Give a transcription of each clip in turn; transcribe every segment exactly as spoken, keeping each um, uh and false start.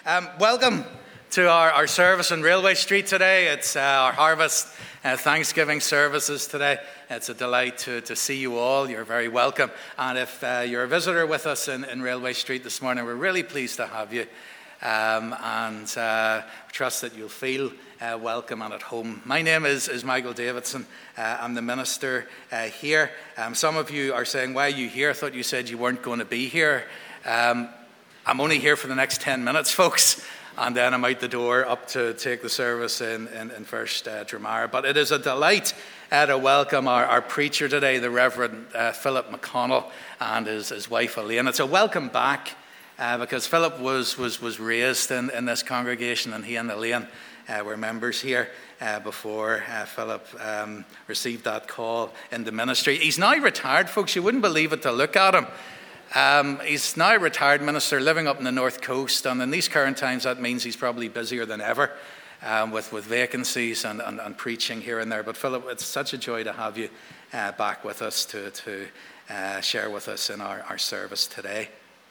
Um, welcome to our, our service on Railway Street today. It's uh, our Harvest uh, Thanksgiving services today. It's a delight to, to see you all. You're very welcome. And if uh, you're a visitor with us in, in Railway Street this morning, we're really pleased to have you. Um, and uh, trust that you'll feel uh, welcome and at home. My name is, is Michael Davidson. Uh, I'm the minister uh, here. Um, some of you are saying, why are you here? I thought you said you weren't going to be here. Um, I'm only here for the next ten minutes, folks, and then I'm out the door up to take the service in, in, in First uh, Dramara. But it is a delight uh, to welcome our, our preacher today, the Reverend uh, Philip McConnell, and his, his wife Elaine. It's a welcome back uh, because Philip was was was raised in, in this congregation, and he and Elaine uh, were members here uh, before uh, Philip um, received that call in the ministry. He's now retired, folks. You wouldn't believe it to look at him. Um, he's now a retired minister living up in the North Coast, and in these current times that means he's probably busier than ever um, with, with vacancies and, and, and preaching here and there. But Philip, it's such a joy to have you uh, back with us to, to uh, share with us in our, our service today.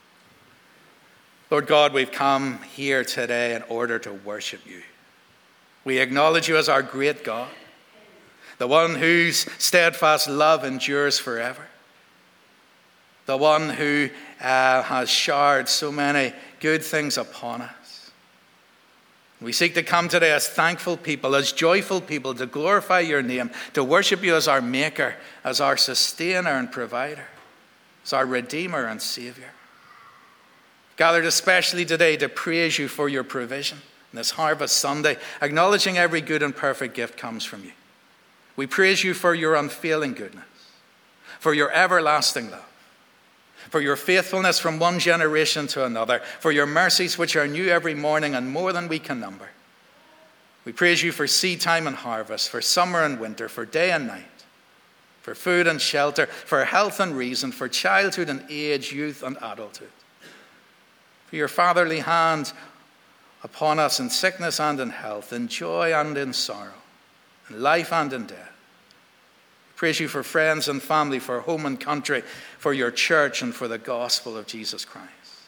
Lord God, we've come here today in order to worship you. We acknowledge you as our great God, the one whose steadfast love endures forever. The one who uh, has showered so many good things upon us. We seek to come today as thankful people, as joyful people, to glorify your name, to worship you as our maker, as our sustainer and provider, as our redeemer and savior. Gathered especially today to praise you for your provision on this Harvest Sunday, acknowledging every good and perfect gift comes from you. We praise you for your unfailing goodness, for your everlasting love, for your faithfulness from one generation to another, for your mercies which are new every morning and more than we can number. We praise you for seed time and harvest, for summer and winter, for day and night, for food and shelter, for health and reason, for childhood and age, youth and adulthood. For your fatherly hand upon us in sickness and in health, in joy and in sorrow, in life and in death. Praise you for friends and family, for home and country, for your church and for the gospel of Jesus Christ.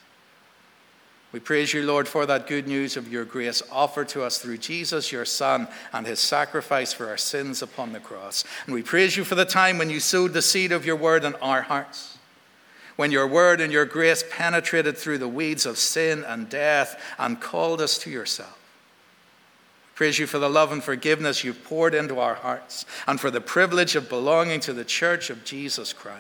We praise you, Lord, for that good news of your grace offered to us through Jesus, your Son, and his sacrifice for our sins upon the cross. And we praise you for the time when you sowed the seed of your word in our hearts, when your word and your grace penetrated through the weeds of sin and death and called us to yourself. Praise you for the love and forgiveness you've poured into our hearts and for the privilege of belonging to the church of Jesus Christ.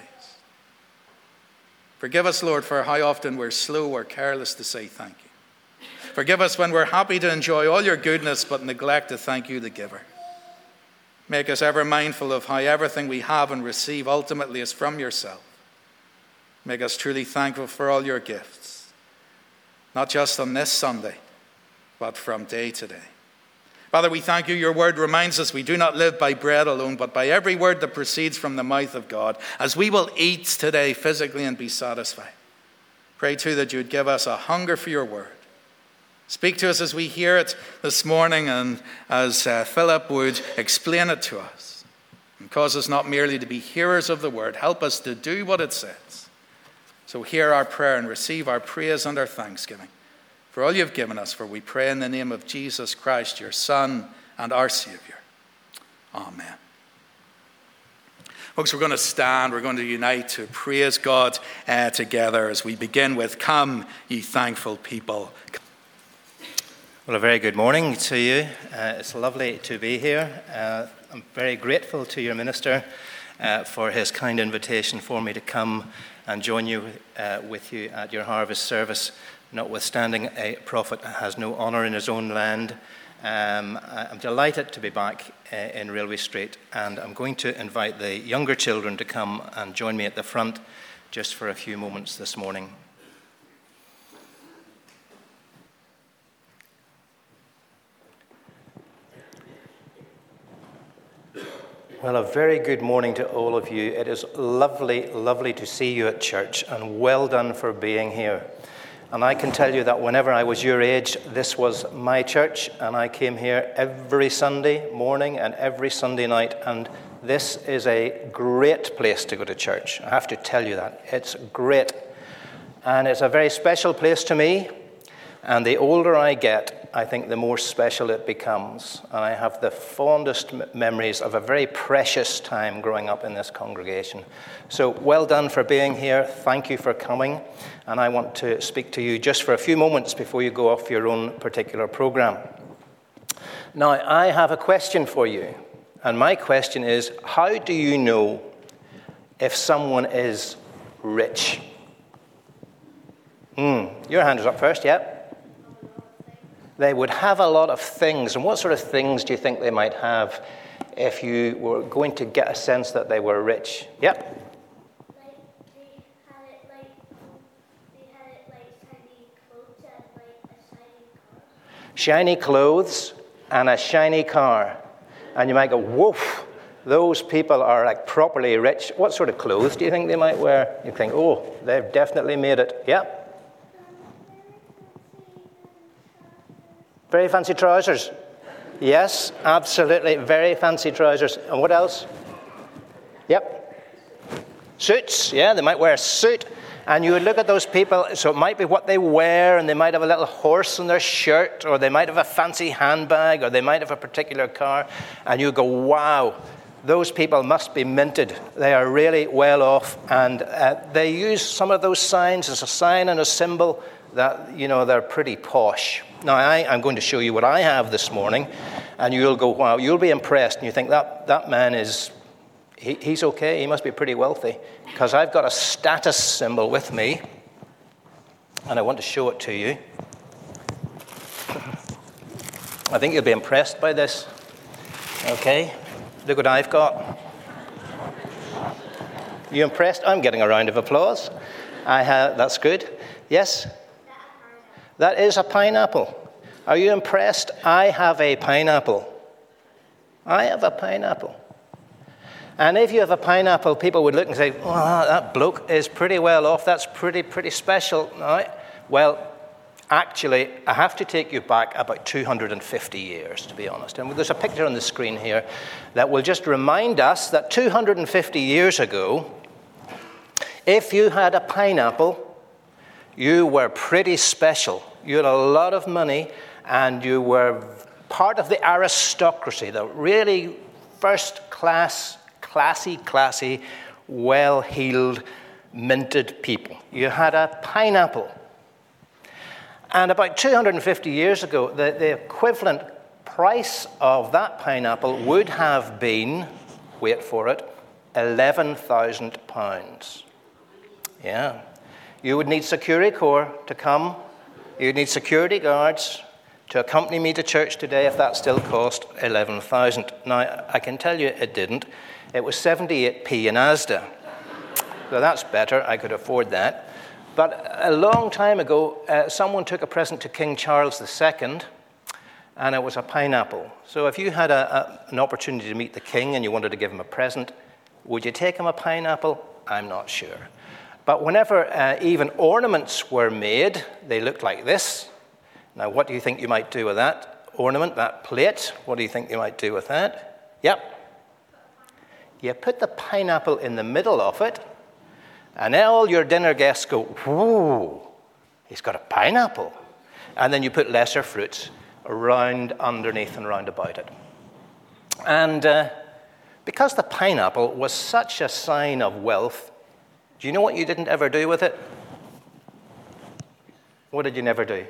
Forgive us, Lord, for how often we're slow or careless to say thank you. Forgive us when we're happy to enjoy all your goodness but neglect to thank you, the giver. Make us ever mindful of how everything we have and receive ultimately is from yourself. Make us truly thankful for all your gifts, not just on this Sunday, but from day to day. Father, we thank you. Your word reminds us we do not live by bread alone, but by every word that proceeds from the mouth of God, as we will eat today physically and be satisfied. Pray too that you would give us a hunger for your word. Speak to us as we hear it this morning and as uh, Philip would explain it to us. And cause us not merely to be hearers of the word, help us to do what it says. So hear our prayer and receive our praise and our thanksgiving for all you've given us, for we pray in the name of Jesus Christ, your Son and our Savior. Amen. Folks, we're going to stand, we're going to unite to praise God uh, together as we begin with, Come, ye thankful people. Well, a very good morning to you. Uh, it's lovely to be here. Uh, I'm very grateful to your minister uh, for his kind invitation for me to come and join you uh, with you at your harvest service. Notwithstanding a prophet has no honour in his own land, um, I'm delighted to be back uh, in Railway Street, and I'm going to invite the younger children to come and join me at the front just for a few moments this morning. Well, a very good morning to all of you. It is lovely, lovely to see you at church, and well done for being here. And I can tell you that whenever I was your age, this was my church, and I came here every Sunday morning and every Sunday night, and this is a great place to go to church. I have to tell you that. It's great. And it's a very special place to me. And the older I get, I think the more special it becomes. And I have the fondest m- memories of a very precious time growing up in this congregation. So well done for being here. Thank you for coming. And I want to speak to you just for a few moments before you go off your own particular program. Now, I have a question for you. And my question is, how do you know if someone is rich? Hmm, your hand is up first, yeah? They would have a lot of things. And what sort of things do you think they might have if you were going to get a sense that they were rich? Yep. Like they had it like they had it like shiny clothes and like a shiny car. Shiny clothes and a shiny car. And you might go, woof, those people are like properly rich. What sort of clothes do you think they might wear? You think, oh, they've definitely made it. Yep. Very fancy trousers. Yes, absolutely. Very fancy trousers. And what else? Yep. Suits. Yeah, they might wear a suit. And you would look at those people, so it might be what they wear, and they might have a little horse on their shirt, or they might have a fancy handbag, or they might have a particular car. And you go, wow, those people must be minted. They are really well off. And uh, they use some of those signs as a sign and a symbol that, you know, they're pretty posh. Now, I, I'm going to show you what I have this morning, and you'll go, wow, you'll be impressed, and you think, that, that man is, he, he's okay, he must be pretty wealthy, because I've got a status symbol with me, and I want to show it to you. I think you'll be impressed by this. Okay, look what I've got. You impressed? I'm getting a round of applause. I have, that's good. Yes? That is a pineapple. Are you impressed? I have a pineapple. I have a pineapple. And if you have a pineapple, people would look and say, oh, that bloke is pretty well off. That's pretty, pretty special. All right. Well, actually, I have to take you back about two hundred fifty years, to be honest. And there's a picture on the screen here that will just remind us that two hundred fifty years ago, if you had a pineapple, you were pretty special. You had a lot of money, and you were part of the aristocracy, the really first-class, classy, classy, well-heeled, minted people. You had a pineapple. And about two hundred fifty years ago, the, the equivalent price of that pineapple would have been, wait for it, eleven thousand pounds. Yeah. You would need Security Corps to come. You'd need security guards to accompany me to church today if that still cost eleven thousand. Now, I can tell you it didn't. It was seventy-eight p in Asda. So that's better. I could afford that. But a long time ago, uh, someone took a present to King Charles the Second, and it was a pineapple. So if you had a, a, an opportunity to meet the king and you wanted to give him a present, would you take him a pineapple? I'm not sure. But whenever uh, even ornaments were made, they looked like this. Now, what do you think you might do with that ornament, that plate? What do you think you might do with that? Yep. You put the pineapple in the middle of it, and all your dinner guests go, whoa, he's got a pineapple. And then you put lesser fruits around, underneath, and round about it. And uh, because the pineapple was such a sign of wealth, do you know what you didn't ever do with it? What did you never do?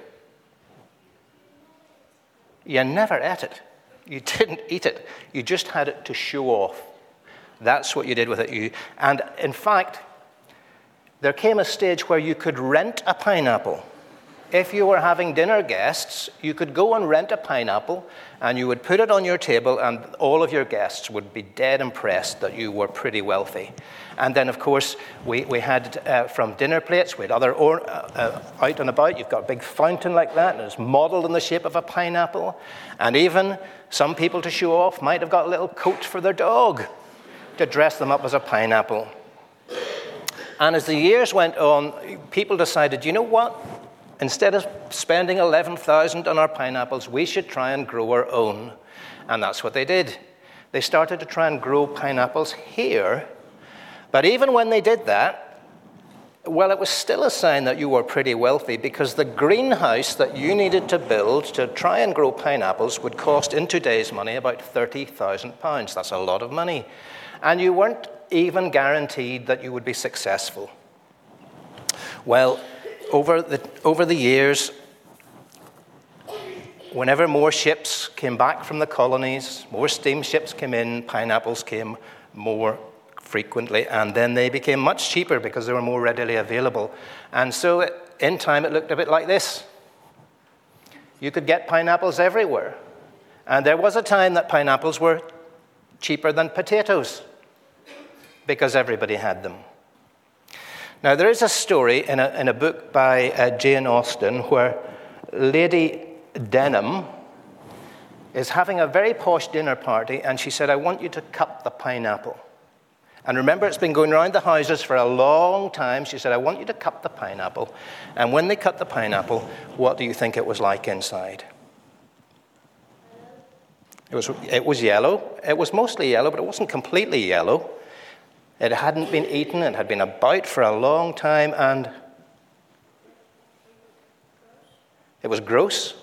You never ate it. You didn't eat it. You just had it to show off. That's what you did with it. You, and in fact, there came a stage where you could rent a pineapple. If you were having dinner guests, you could go and rent a pineapple, and you would put it on your table, and all of your guests would be dead impressed that you were pretty wealthy. And then, of course, we, we had uh, from dinner plates, we had other or, uh, uh, out and about. You've got a big fountain like that, and it's modeled in the shape of a pineapple. And even some people, to show off, might have got a little coat for their dog to dress them up as a pineapple. And as the years went on, people decided, you know what? Instead of spending eleven thousand on our pineapples, we should try and grow our own. And that's what they did. They started to try and grow pineapples here. But even when they did that, Well, it was still a sign that you were pretty wealthy, because the greenhouse that you needed to build to try and grow pineapples would cost, in today's money, about thirty thousand pounds. That's a lot of money. And you weren't even guaranteed that you would be successful. Well, over the, over the years, whenever more ships came back from the colonies, more steamships came in, pineapples came more frequently, and then they became much cheaper because they were more readily available. And so it, in time it looked a bit like this. You could get pineapples everywhere. And there was a time that pineapples were cheaper than potatoes because everybody had them. Now, there is a story in a, in a book by uh, Jane Austen where Lady Denham is having a very posh dinner party, and she said, "I want you to cut the pineapple." And remember, it's been going around the houses for a long time. She said, "I want you to cut the pineapple." And when they cut the pineapple, what do you think it was like inside? It was, it was yellow. It was mostly yellow, but it wasn't completely yellow. It hadn't been eaten. It had been about for a long time, and it was gross.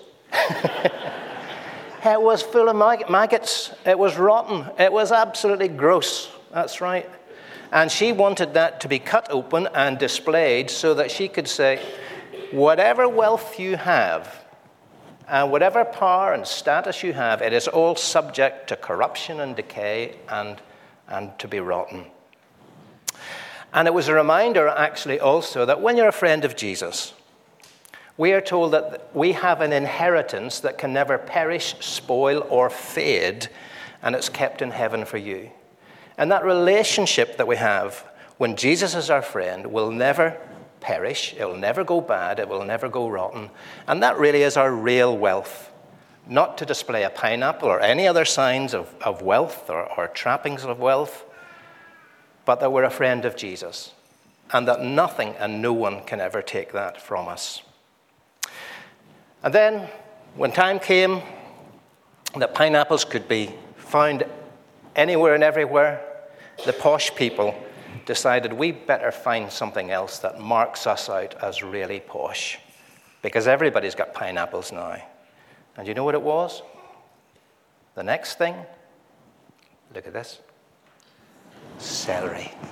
It was full of mag- maggots. It was rotten. It was absolutely gross. That's right. And she wanted that to be cut open and displayed so that she could say, whatever wealth you have, and whatever power and status you have, it is all subject to corruption and decay and, and to be rotten. And it was a reminder, actually, also, that when you're a friend of Jesus, we are told that we have an inheritance that can never perish, spoil, or fade, and it's kept in heaven for you. And that relationship that we have when Jesus is our friend will never perish, it will never go bad, it will never go rotten. And that really is our real wealth. Not to display a pineapple or any other signs of, of wealth or, or trappings of wealth, but that we're a friend of Jesus, and that nothing and no one can ever take that from us. And then, when time came that pineapples could be found anywhere and everywhere, the posh people decided we better find something else that marks us out as really posh, because everybody's got pineapples now. And you know what it was? The next thing, look at this, celery.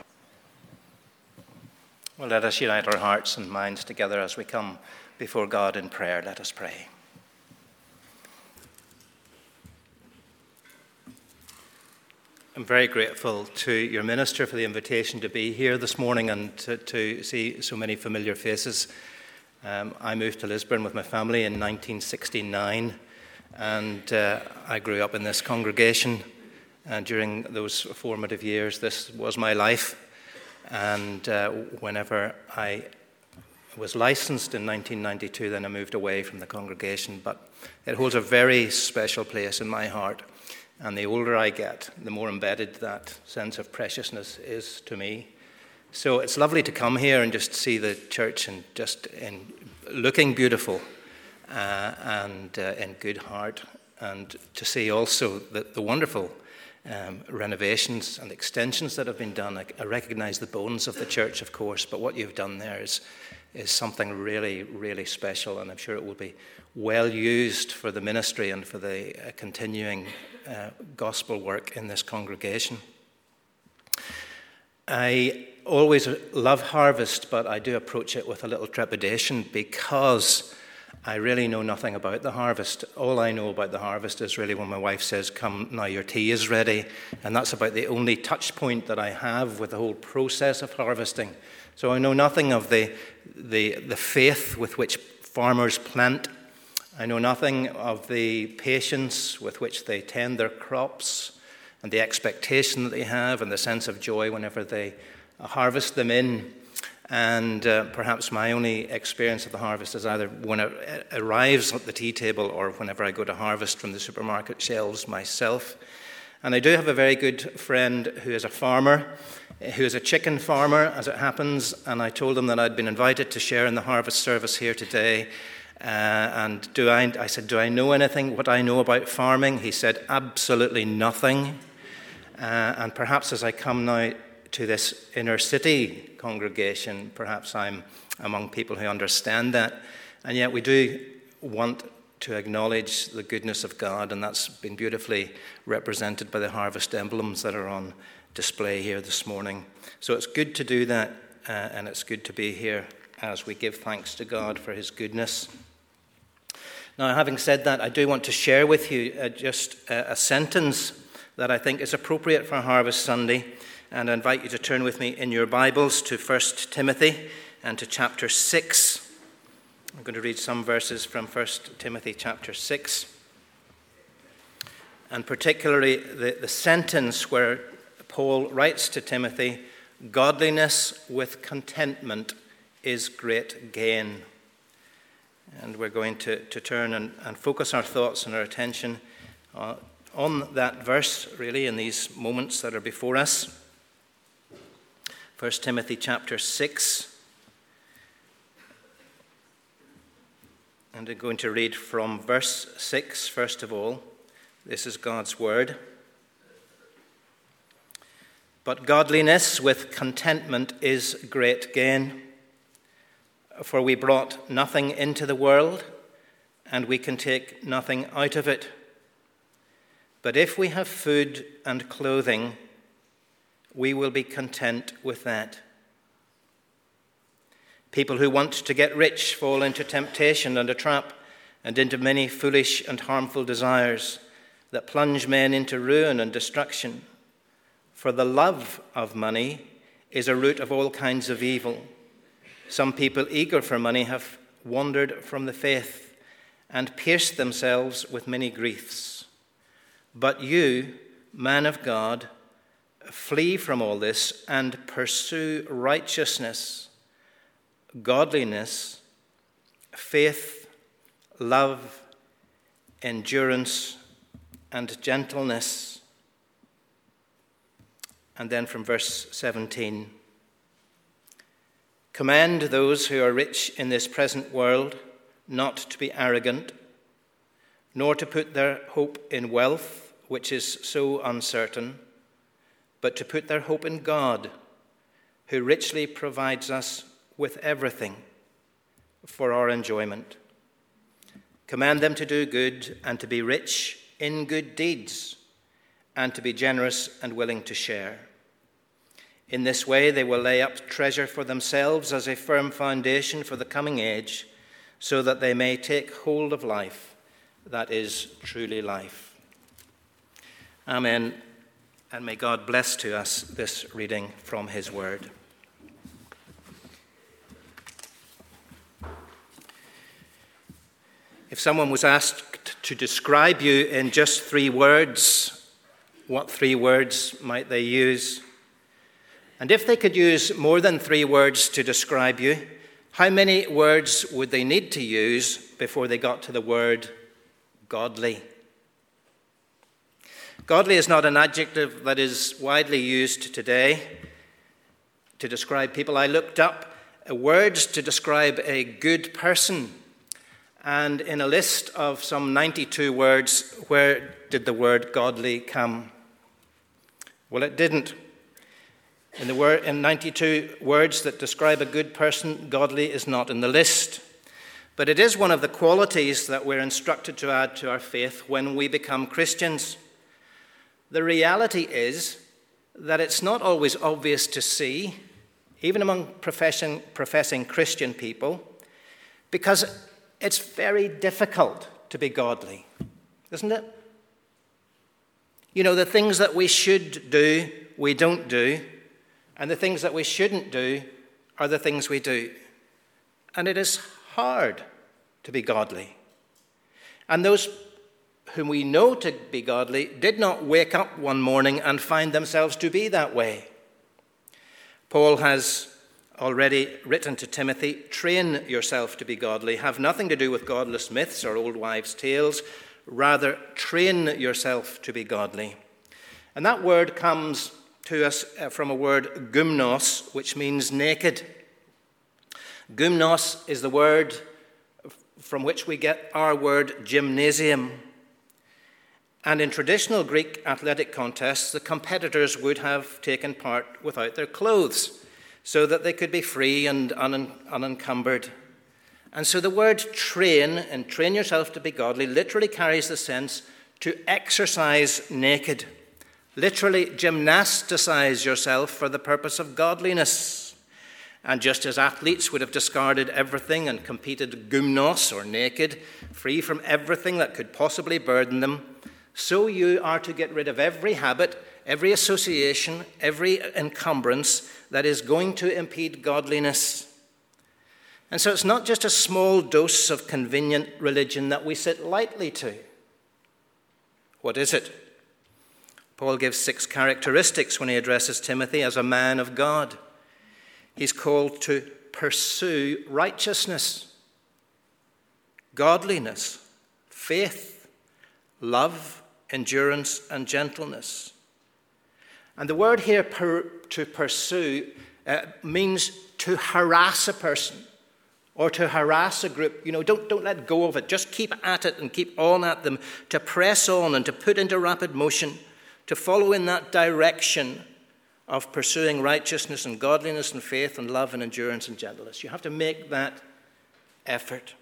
Well, let us unite our hearts and minds together as we come before God in prayer. Let us pray. I'm very grateful to your minister for the invitation to be here this morning and to, to see so many familiar faces. Um, I moved to Lisburn with my family in nineteen sixty-nine, and uh, I grew up in this congregation. And during those formative years, this was my life. And uh, whenever I was licensed in nineteen ninety-two, then I moved away from the congregation. But it holds a very special place in my heart. And the older I get, the more embedded that sense of preciousness is to me. So it's lovely to come here and just see the church and just in looking beautiful uh, and uh, in good heart, and to see also the, the wonderful um, renovations and extensions that have been done. I, I recognize the bones of the church, of course, but what you've done there is is something really, really special, and I'm sure it will be well used for the ministry and for the uh, continuing uh, gospel work in this congregation. I always love harvest, but I do approach it with a little trepidation because I really know nothing about the harvest. All I know about the harvest is really when my wife says, "Come, now your tea is ready," and that's about the only touch point that I have with the whole process of harvesting. So I know nothing of the, the, the faith with which farmers plant. I know nothing of the patience with which they tend their crops and the expectation that they have and the sense of joy whenever they harvest them in. And uh, perhaps my only experience of the harvest is either when it arrives at the tea table or whenever I go to harvest from the supermarket shelves myself. And I do have a very good friend who is a farmer, who is a chicken farmer, as it happens, and I told him that I'd been invited to share in the harvest service here today. Uh, and do I, I said, do I know anything, what I know about farming? He said, absolutely nothing. Uh, and perhaps as I come now to this inner city congregation. Perhaps I'm among people who understand that. And yet we do want to acknowledge the goodness of God, and that's been beautifully represented by the harvest emblems that are on display here this morning. So it's good to do that, uh, and it's good to be here as we give thanks to God for his goodness. Now, having said that, I do want to share with you uh, just a, a sentence that I think is appropriate for Harvest Sunday, and I invite you to turn with me in your Bibles to First Timothy and to chapter six. I'm going to read some verses from First Timothy chapter six, and particularly the, the sentence where Paul writes to Timothy, "Godliness with contentment is great gain." And we're going to, to turn and, and focus our thoughts and our attention uh, on that verse, really, in these moments that are before us. First Timothy chapter six. And I'm going to read from verse six, first of all. This is God's word. "But godliness with contentment is great gain. For we brought nothing into the world, and we can take nothing out of it. But if we have food and clothing, we will be content with that. People who want to get rich fall into temptation and a trap, and into many foolish and harmful desires that plunge men into ruin and destruction. For the love of money is a root of all kinds of evil. Some people eager for money have wandered from the faith and pierced themselves with many griefs. But you, man of God, flee from all this and pursue righteousness, godliness, faith, love, endurance, and gentleness." And then from verse seventeen, "Command those who are rich in this present world not to be arrogant, nor to put their hope in wealth, which is so uncertain, but to put their hope in God, who richly provides us with everything for our enjoyment. Command them to do good and to be rich in good deeds, and to be generous and willing to share. In this way they will lay up treasure for themselves as a firm foundation for the coming age, so that they may take hold of life that is truly life." Amen. And may God bless to us this reading from his word. If someone was asked to describe you in just three words, what three words might they use? And if they could use more than three words to describe you, how many words would they need to use before they got to the word godly? Godly is not an adjective that is widely used today to describe people. I looked up words to describe a good person, and in a list of some ninety-two words, where did the word godly come? Well, it didn't. In the word, in ninety-two words that describe a good person, godly is not in the list. But it is one of the qualities that we're instructed to add to our faith when we become Christians. The reality is that it's not always obvious to see, even among professing, professing Christian people, because it's very difficult to be godly, isn't it? You know, the things that we should do, we don't do, and the things that we shouldn't do are the things we do. And it is hard to be godly. And those whom we know to be godly did not wake up one morning and find themselves to be that way. Paul has already written to Timothy, "Train yourself to be godly. Have nothing to do with godless myths or old wives' tales. Rather, train yourself to be godly." And that word comes to us from a word gymnos, which means naked. Gymnos is the word from which we get our word gymnasium. And in traditional Greek athletic contests, the competitors would have taken part without their clothes so that they could be free and un- unencumbered. And so the word train, and train yourself to be godly, literally carries the sense to exercise naked. Literally gymnasticize yourself for the purpose of godliness. And just as athletes would have discarded everything and competed gymnos, or naked, free from everything that could possibly burden them, so you are to get rid of every habit, every association, every encumbrance that is going to impede godliness. And so it's not just a small dose of convenient religion that we sit lightly to. What is it? Paul gives six characteristics when he addresses Timothy as a man of God. He's called to pursue righteousness, godliness, faith, love, endurance, and gentleness. And the word here, per, to pursue, uh, means to harass a person or to harass a group. You know, don't, don't let go of it. Just keep at it and keep on at them, to press on and to put into rapid motion, to follow in that direction of pursuing righteousness and godliness and faith and love and endurance and gentleness. You have to make that effort.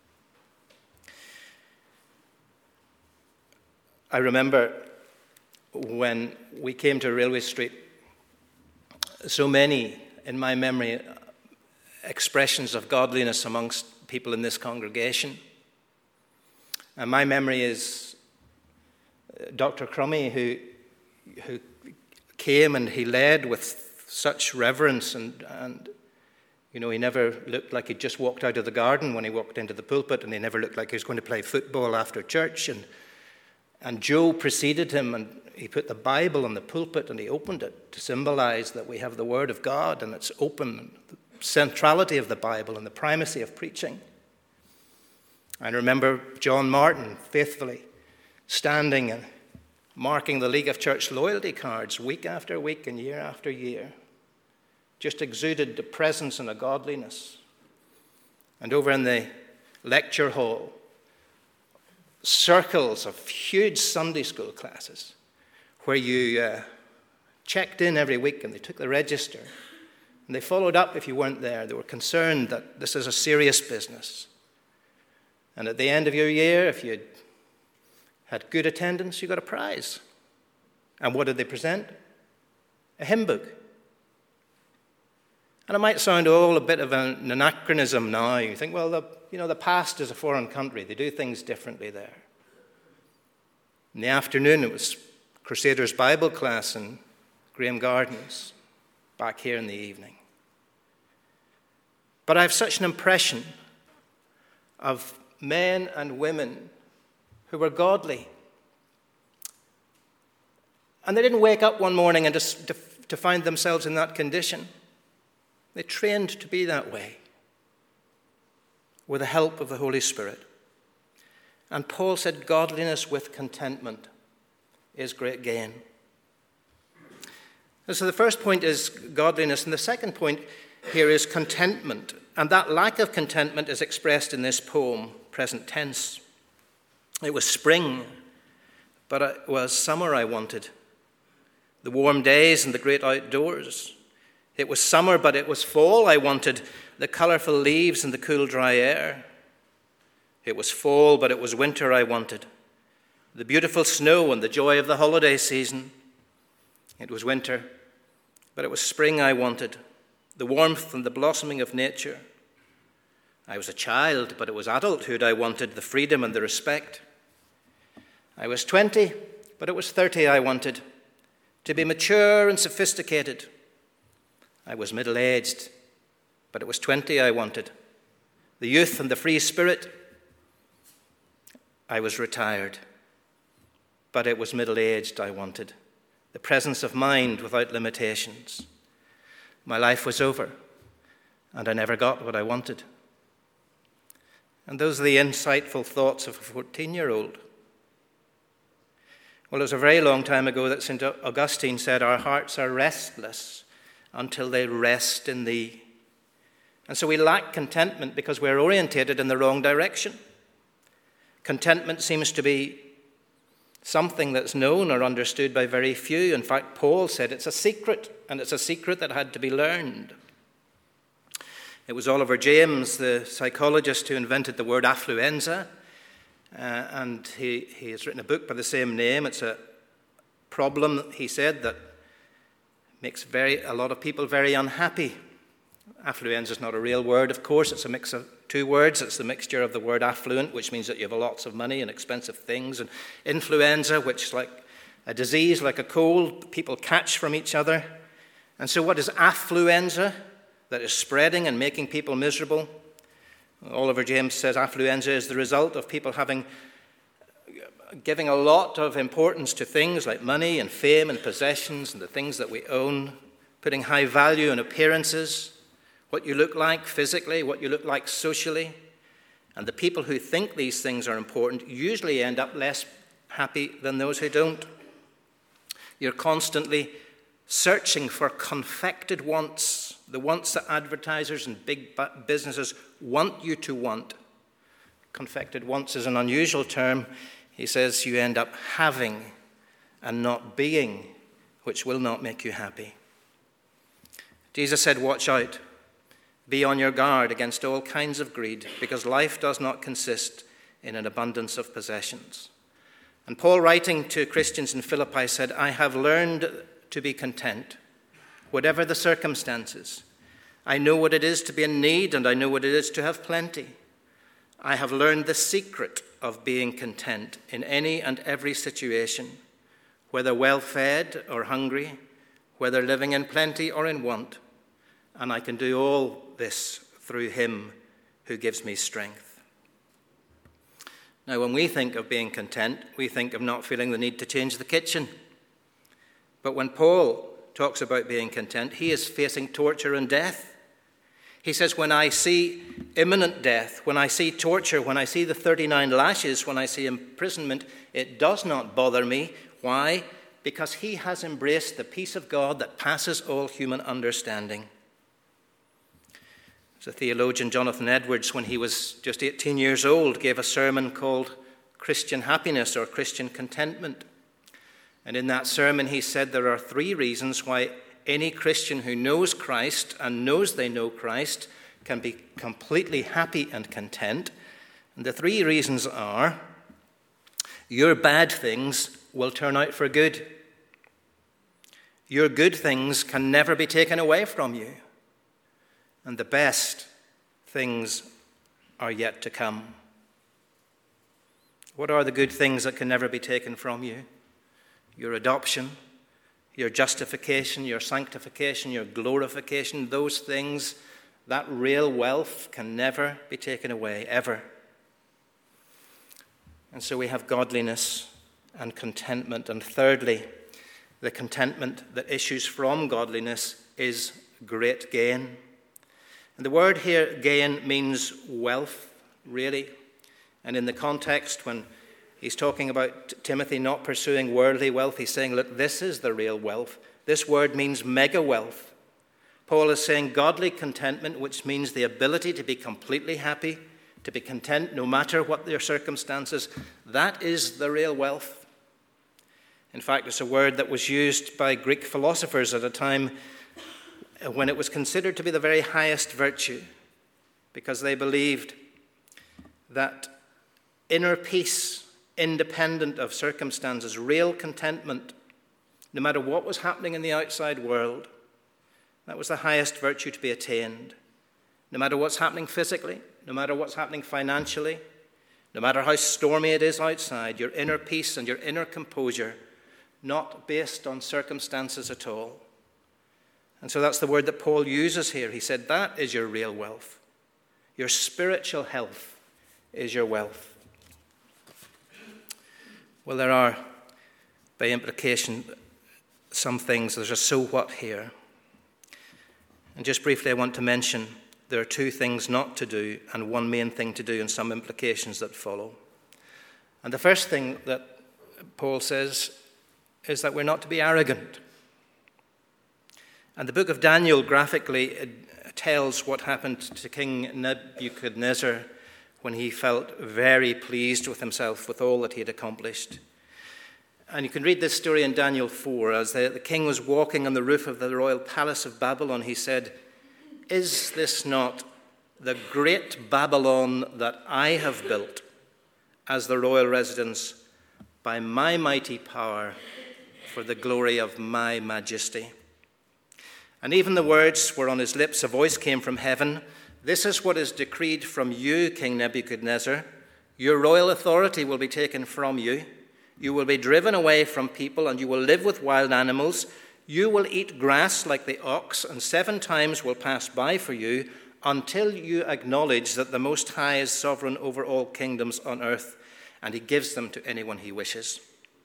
I remember when we came to Railway Street, so many, in my memory, expressions of godliness amongst people in this congregation. And my memory is Doctor Crummy, who, who came and he led with such reverence, and, and you know, he never looked like he'd just walked out of the garden when he walked into the pulpit, and he never looked like he was going to play football after church. And And Joe preceded him, and he put the Bible on the pulpit and he opened it to symbolize that we have the Word of God and it's open, the centrality of the Bible and the primacy of preaching. I remember John Martin faithfully standing and marking the League of Church loyalty cards week after week and year after year. Just exuded the presence and a godliness. And over in the lecture hall, circles of huge Sunday school classes where you uh, checked in every week and they took the register and they followed up if you weren't there. They were concerned that this is a serious business. And at the end of your year, if you had good attendance, you got a prize. And what did they present? A hymn book. And it might sound all a bit of an anachronism now. You think, well, the, you know, the past is a foreign country. They do things differently there. In the afternoon, it was Crusaders Bible class in Graham Gardens, back here in the evening. But I have such an impression of men and women who were godly. And they didn't wake up one morning and just to, to find themselves in that condition. They trained to be that way with the help of the Holy Spirit. And Paul said godliness with contentment is great gain. And so the first point is godliness, and the second point here is contentment. And that lack of contentment is expressed in this poem, present tense. It was spring, but it was summer I wanted. The warm days and the great outdoors. It was summer, but it was fall I wanted. The colourful leaves and the cool, dry air. It was fall, but it was winter I wanted. The beautiful snow and the joy of the holiday season. It was winter, but it was spring I wanted. The warmth and the blossoming of nature. I was a child, but it was adulthood I wanted. The freedom and the respect. I was twenty, but it was thirty I wanted. To be mature and sophisticated. I was middle-aged, but it was twenty I wanted. The youth and the free spirit. I was retired, but it was middle-aged I wanted. The presence of mind without limitations. My life was over, and I never got what I wanted. And those are the insightful thoughts of a fourteen-year-old. Well, it was a very long time ago that Saint Augustine said, our hearts are restless until they rest in thee. And so we lack contentment because we're orientated in the wrong direction. Contentment seems to be something that's known or understood by very few. In fact, Paul said it's a secret, and it's a secret that had to be learned. It was Oliver James, the psychologist, who invented the word affluenza, uh, and he, he has written a book by the same name. It's a problem, he said, that makes very a lot of people very unhappy. Affluenza is not a real word, of course. It's a mix of two words. It's the mixture of the word affluent, which means that you have lots of money and expensive things, and influenza, which is like a disease, like a cold, people catch from each other. And so what is affluenza that is spreading and making people miserable? Oliver James says affluenza is the result of people having giving a lot of importance to things like money and fame and possessions and the things that we own, putting high value on appearances, what you look like physically, what you look like socially. And the people who think these things are important usually end up less happy than those who don't. You're constantly searching for confected wants, the wants that advertisers and big businesses want you to want. Confected wants is an unusual term. He says you end up having and not being, which will not make you happy. Jesus said, watch out. Be on your guard against all kinds of greed, because life does not consist in an abundance of possessions. And Paul, writing to Christians in Philippi, said, I have learned to be content, whatever the circumstances. I know what it is to be in need, and I know what it is to have plenty. I have learned the secret of being content in any and every situation, whether well-fed or hungry, whether living in plenty or in want. And I can do all this through him who gives me strength. Now, when we think of being content, we think of not feeling the need to change the kitchen. But when Paul talks about being content, he is facing torture and death. He says, when I see imminent death, when I see torture, when I see the thirty-nine lashes, when I see imprisonment, it does not bother me. Why? Because he has embraced the peace of God that passes all human understanding. The theologian Jonathan Edwards, when he was just eighteen years old, gave a sermon called Christian Happiness or Christian Contentment. And in that sermon he said there are three reasons why any Christian who knows Christ and knows they know Christ can be completely happy and content. And the three reasons are: your bad things will turn out for good. Your good things can never be taken away from you. And the best things are yet to come. What are the good things that can never be taken from you? Your adoption, your justification, your sanctification, your glorification, those things, that real wealth can never be taken away, ever. And so we have godliness and contentment. And thirdly, the contentment that issues from godliness is great gain. And the word here, gain, means wealth, really. And in the context, when he's talking about Timothy not pursuing worldly wealth, he's saying, look, this is the real wealth. This word means mega wealth. Paul is saying godly contentment, which means the ability to be completely happy, to be content no matter what their circumstances. That is the real wealth. In fact, it's a word that was used by Greek philosophers at a time when it was considered to be the very highest virtue, because they believed that inner peace, independent of circumstances, real contentment, no matter what was happening in the outside world, that was the highest virtue to be attained. No matter what's happening physically, no matter what's happening financially, no matter how stormy it is outside, your inner peace and your inner composure, not based on circumstances at all. And so that's the word that Paul uses here. He said that is your real wealth. Your spiritual health is your wealth. Well, there are, by implication, some things. There's a so what here. And just briefly, I want to mention there are two things not to do and one main thing to do, and some implications that follow. And the first thing that Paul says is that we're not to be arrogant. And the book of Daniel graphically tells what happened to King Nebuchadnezzar when he felt very pleased with himself, with all that he had accomplished. And you can read this story in Daniel four. As the, the king was walking on the roof of the royal palace of Babylon, he said, "Is this not the great Babylon that I have built as the royal residence by my mighty power for the glory of my majesty?" And even the words were on his lips. A voice came from heaven. "This is what is decreed from you, King Nebuchadnezzar. Your royal authority will be taken from you. You will be driven away from people, and you will live with wild animals. You will eat grass like the ox, and seven times will pass by for you until you acknowledge that the Most High is sovereign over all kingdoms on earth, and he gives them to anyone he wishes."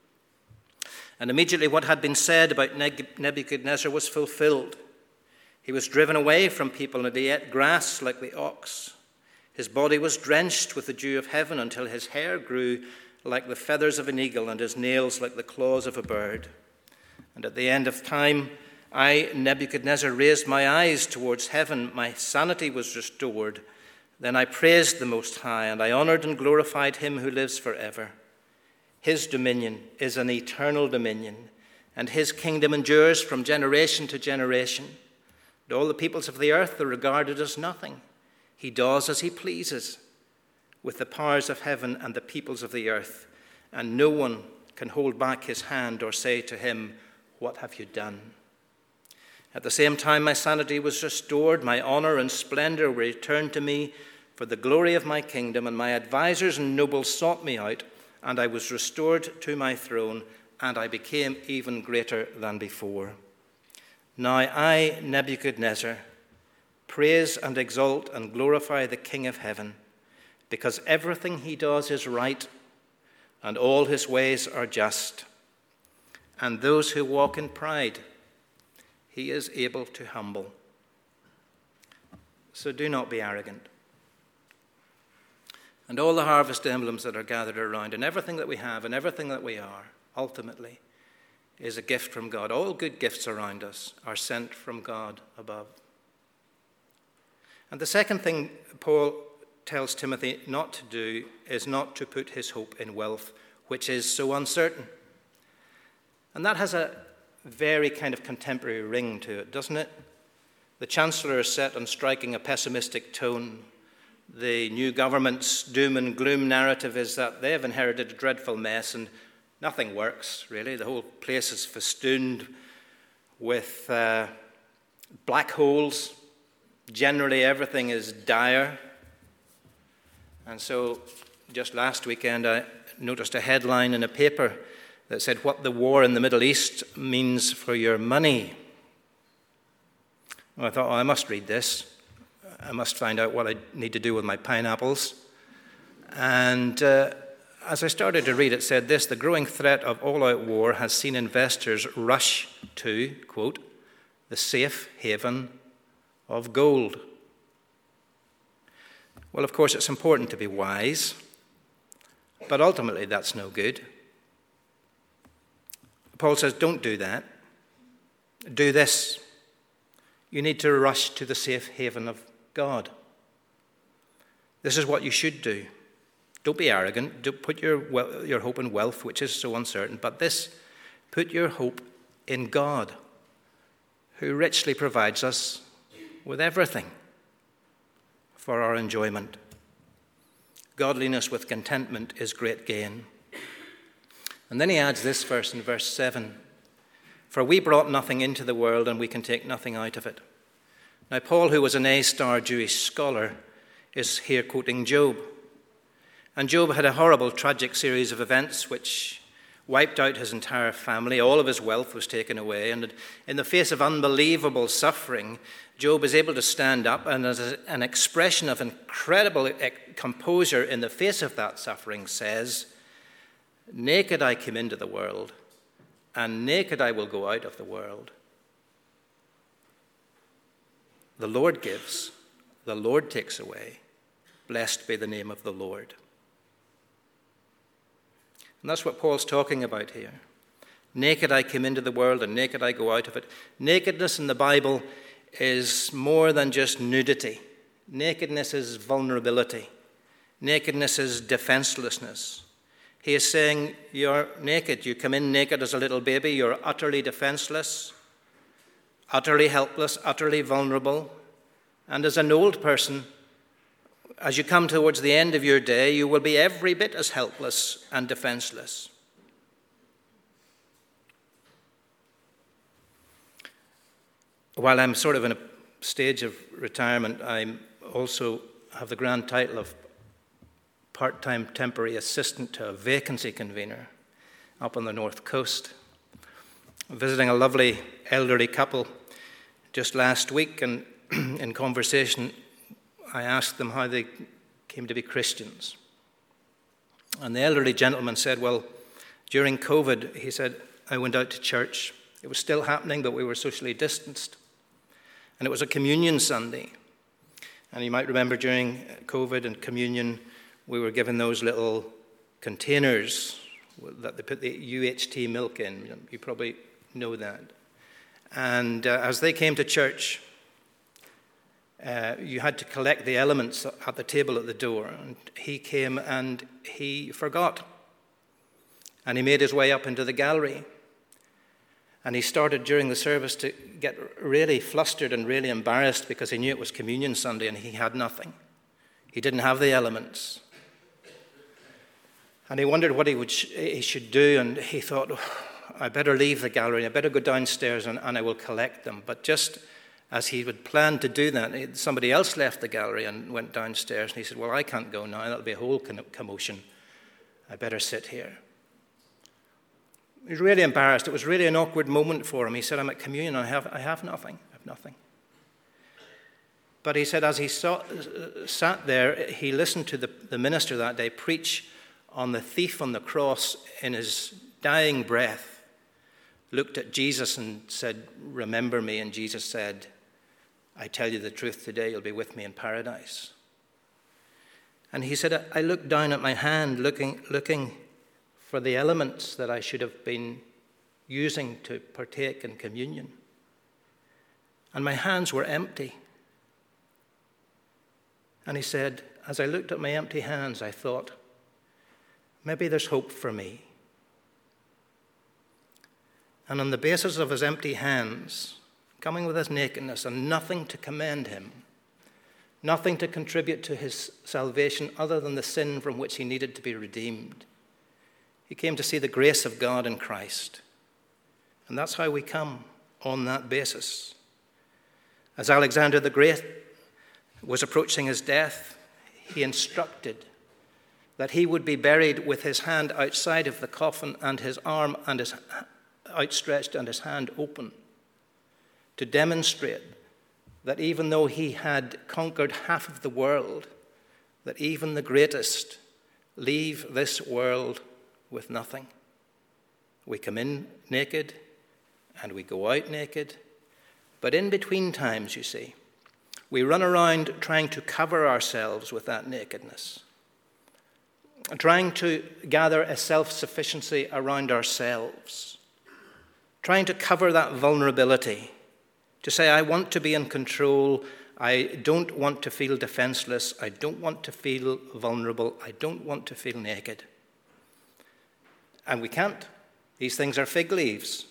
And immediately what had been said about Nebuchadnezzar was fulfilled. He was driven away from people, and he ate grass like the ox. His body was drenched with the dew of heaven until his hair grew like the feathers of an eagle and his nails like the claws of a bird. And at the end of time, I, Nebuchadnezzar, raised my eyes towards heaven. My sanity was restored. Then I praised the Most High, and I honored and glorified him who lives forever. His dominion is an eternal dominion, and his kingdom endures from generation to generation. And all the peoples of the earth are regarded as nothing. He does as he pleases with the powers of heaven and the peoples of the earth, and no one can hold back his hand or say to him, "What have you done?" At the same time, my sanity was restored, my honor and splendor were returned to me for the glory of my kingdom, and my advisors and nobles sought me out, and I was restored to my throne, and I became even greater than before. Now I, Nebuchadnezzar, praise and exalt and glorify the King of heaven, because everything he does is right, and all his ways are just. And those who walk in pride, he is able to humble. So do not be arrogant. And all the harvest emblems that are gathered around, and everything that we have, and everything that we are, ultimately, is a gift from God. All good gifts around us are sent from God above. And the second thing Paul tells Timothy not to do is not to put his hope in wealth, which is so uncertain. And that has a very kind of contemporary ring to it, doesn't it? The Chancellor is set on striking a pessimistic tone. The new government's doom and gloom narrative is that they have inherited a dreadful mess and nothing works, really. The whole place is festooned with uh, black holes. Generally, everything is dire. And so, just last weekend, I noticed a headline in a paper that said, "What the war in the Middle East means for your money." Well, I thought, oh, I must read this. I must find out what I need to do with my pineapples. And uh, as I started to read, it said this: "The growing threat of all-out war has seen investors rush to," quote, "the safe haven of gold." Well, of course, it's important to be wise, but ultimately that's no good. Paul says, don't do that. Do this. You need to rush to the safe haven of God. This is what you should do. Don't be arrogant. Don't put your, your hope in wealth, which is so uncertain. But this, put your hope in God, who richly provides us with everything for our enjoyment. Godliness with contentment is great gain. And then he adds this verse in verse seven: "For we brought nothing into the world, and we can take nothing out of it." Now, Paul, who was an A-star Jewish scholar, is here quoting Job. And Job had a horrible, tragic series of events which wiped out his entire family. All of his wealth was taken away. And in the face of unbelievable suffering, Job is able to stand up, and as an expression of incredible composure in the face of that suffering says, "Naked I came into the world, and naked I will go out of the world. The Lord gives, the Lord takes away. Blessed be the name of the Lord." And that's what Paul's talking about here. Naked I came into the world, and naked I go out of it. Nakedness in the Bible is more than just nudity. Nakedness is vulnerability. Nakedness is defenselessness. He is saying, you're naked. You come in naked as a little baby. You're utterly defenseless, utterly helpless, utterly vulnerable. And as an old person, as you come towards the end of your day, you will be every bit as helpless and defenseless. While I'm sort of in a stage of retirement, I also have the grand title of part-time temporary assistant to a vacancy convener up on the North Coast. I'm visiting a lovely elderly couple just last week, and in conversation I asked them how they came to be Christians. And the elderly gentleman said, well, during COVID, he said, I went out to church. It was still happening, but we were socially distanced. And it was a communion Sunday. And you might remember during COVID and communion, we were given those little containers that they put the U H T milk in. You probably know that. And uh, as they came to church, uh, you had to collect the elements at the table at the door. And he came and he forgot. And he made his way up into the gallery. And he started during the service to get really flustered and really embarrassed because he knew it was Communion Sunday and he had nothing. He didn't have the elements. And he wondered what he, would sh- he should do, and he thought, oh, I better leave the gallery, I better go downstairs and, and I will collect them. But just as he would plan to do that, somebody else left the gallery and went downstairs, and he said, well, I can't go now, that'll be a whole commotion. I better sit here. He was really embarrassed. It was really an awkward moment for him. He said, I'm at communion, I have, I have nothing, I have nothing. But he said as he saw, sat there, he listened to the, the minister that day preach on the thief on the cross in his dying breath, looked at Jesus and said, remember me. And Jesus said, I tell you the truth, today you'll be with me in paradise. And he said, I looked down at my hand looking, looking for the elements that I should have been using to partake in communion. And my hands were empty. And he said, as I looked at my empty hands, I thought, maybe there's hope for me. And on the basis of his empty hands, coming with his nakedness and nothing to commend him, nothing to contribute to his salvation other than the sin from which he needed to be redeemed, he came to see the grace of God in Christ. And that's how we come, on that basis. As Alexander the Great was approaching his death, he instructed that he would be buried with his hand outside of the coffin and his arm and his outstretched and his hand open, to demonstrate that even though he had conquered half of the world, that even the greatest leave this world with nothing. We come in naked and we go out naked, but in between times, you see, we run around trying to cover ourselves with that nakedness, trying to gather a self-sufficiency around ourselves, trying to cover that vulnerability, to say, I want to be in control, I don't want to feel defenseless, I don't want to feel vulnerable, I don't want to feel naked. And we can't. These things are fig leaves.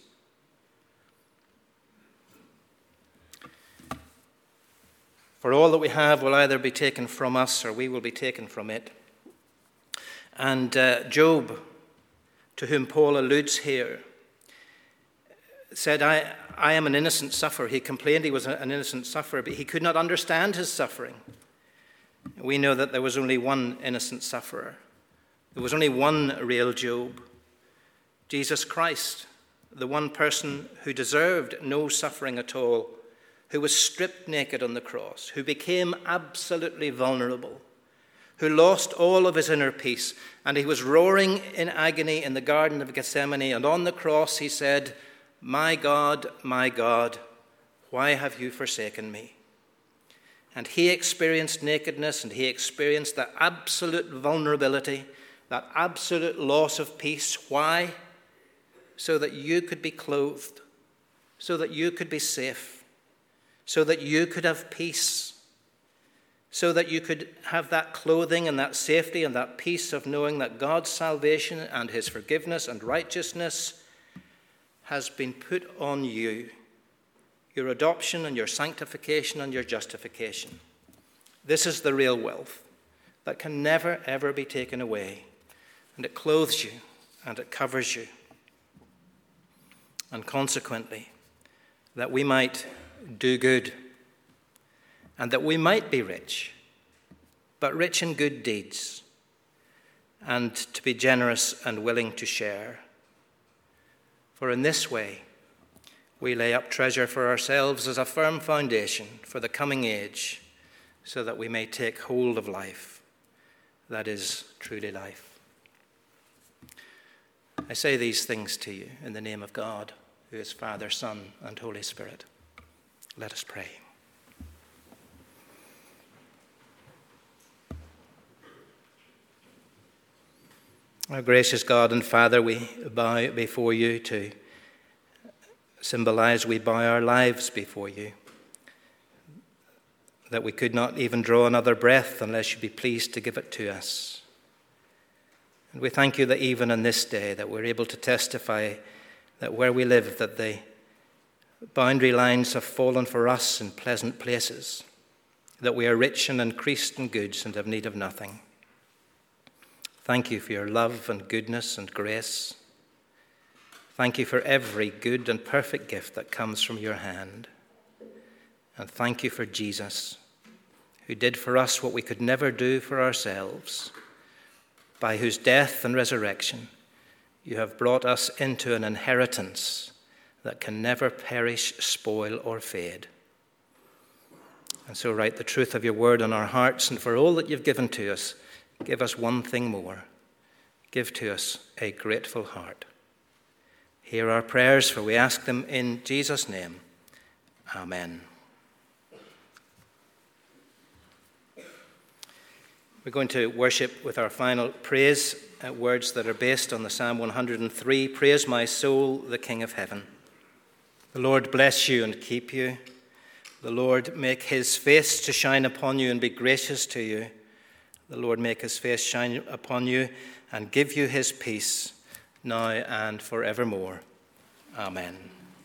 For all that we have will either be taken from us or we will be taken from it. And uh, Job, to whom Paul alludes here, said, I, I am an innocent sufferer. He complained he was an innocent sufferer, but he could not understand his suffering. We know that there was only one innocent sufferer. There was only one real Job, Jesus Christ, the one person who deserved no suffering at all, who was stripped naked on the cross, who became absolutely vulnerable, who lost all of his inner peace, and he was roaring in agony in the Garden of Gethsemane, and on the cross he said, my God, my God, why have you forsaken me? And he experienced nakedness, and he experienced that absolute vulnerability, that absolute loss of peace. Why? So that you could be clothed, so that you could be safe, so that you could have peace. so that you could have that clothing and that safety and that peace of knowing that God's salvation and his forgiveness and righteousness has been put on you, your adoption and your sanctification and your justification. This is the real wealth that can never, ever be taken away. And it clothes you and it covers you. And consequently, that we might do good and that we might be rich, but rich in good deeds, and to be generous and willing to share. For in this way, we lay up treasure for ourselves as a firm foundation for the coming age, so that we may take hold of life that is truly life. I say these things to you in the name of God, who is Father, Son, and Holy Spirit. Let us pray. Our gracious God and Father, we bow before you to symbolize we bow our lives before you, that we could not even draw another breath unless you be pleased to give it to us. And we thank you that even in this day that we're able to testify that where we live, that the boundary lines have fallen for us in pleasant places, that we are rich and increased in goods and have need of nothing. Thank you for your love and goodness and grace. Thank you for every good and perfect gift that comes from your hand. And thank you for Jesus, who did for us what we could never do for ourselves, by whose death and resurrection you have brought us into an inheritance that can never perish, spoil, or fade. And so write the truth of your word on our hearts, and for all that you've given to us, give us one thing more. Give to us a grateful heart. Hear our prayers, for we ask them in Jesus' name. Amen. We're going to worship with our final praise, uh, words that are based on the Psalm one hundred three. Praise my soul, the King of heaven. The Lord bless you and keep you. The Lord make his face to shine upon you and be gracious to you. The Lord make his face shine upon you and give you his peace, now and forevermore. Amen.